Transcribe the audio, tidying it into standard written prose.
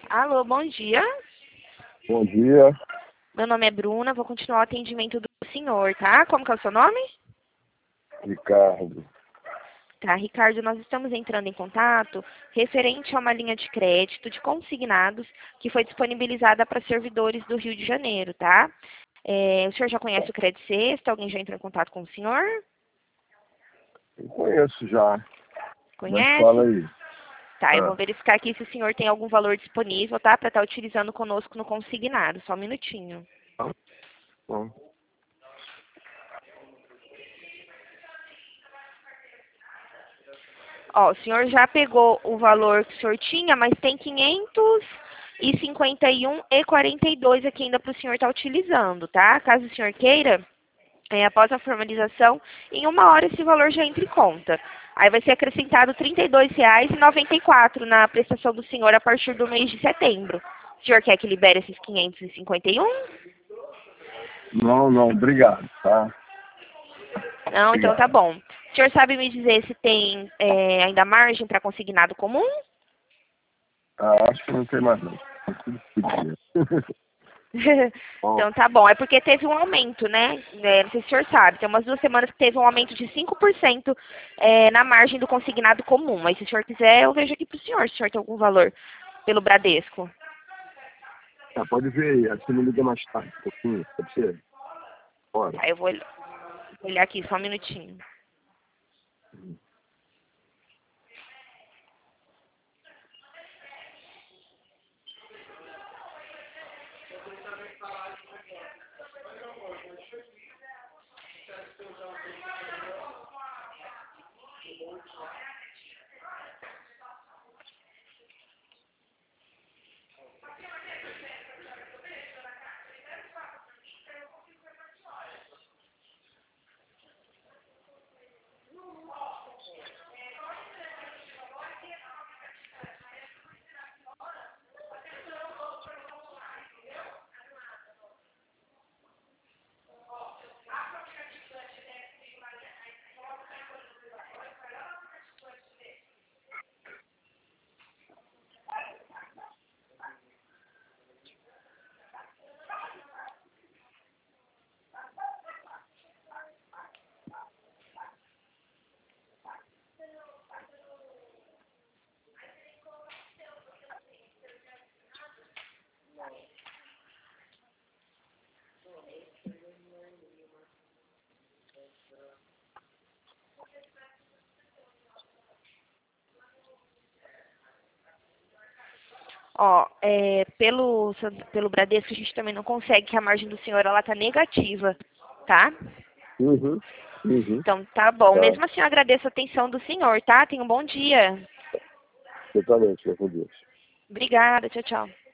Alô, bom dia. Bom dia, Meu nome é Bruna, vou continuar o atendimento do senhor, tá? Como que é o seu nome? Ricardo. Tá, Ricardo, nós estamos entrando em contato referente a uma linha de crédito de consignados que foi disponibilizada para servidores do Rio de Janeiro, tá? O senhor já conhece o Crédito Sexta? Alguém já entrou em contato com o senhor? Eu conheço já, mas fala Conhece? aí. Tá, eu vou Ah, verificar aqui se o senhor tem algum valor disponível, tá? Para estar utilizando conosco no consignado. Só um minutinho. tá bom. Ó, o senhor já pegou o valor que o senhor tinha, mas tem 551,42 aqui ainda para o senhor estar utilizando, tá? Caso o senhor queira, após a formalização, em 1 hora esse valor já entra em conta. Aí vai ser acrescentado R$ 32,94 na prestação do senhor a partir do mês de setembro. O senhor quer que libere esses 551? Não, obrigado, tá? Não, então tá Obrigado. bom. O senhor sabe me dizer se tem ainda margem para consignado comum? Acho que não tem mais não. Tá tudo fodido. Bom, Então tá bom. É porque teve um aumento, né? Não sei se o senhor sabe. Tem umas 2 semanas que teve um aumento de 5% na margem do consignado comum. Mas se o senhor quiser, eu vejo aqui pro senhor, se o senhor tem algum valor pelo Bradesco. pode ver aí, aí você me liga mais tarde, um pouquinho, pode ser? Bora. Tá, eu vou olhar aqui só um minutinho. Ó, pelo Bradesco a gente também não consegue, que a margem do senhor ela tá negativa, tá? Uhum, uhum. Então tá bom. Tá, Mesmo assim eu agradeço a atenção do senhor, tá? Tenha um bom dia. totalmente, meu Deus. Obrigada, tchau, tchau.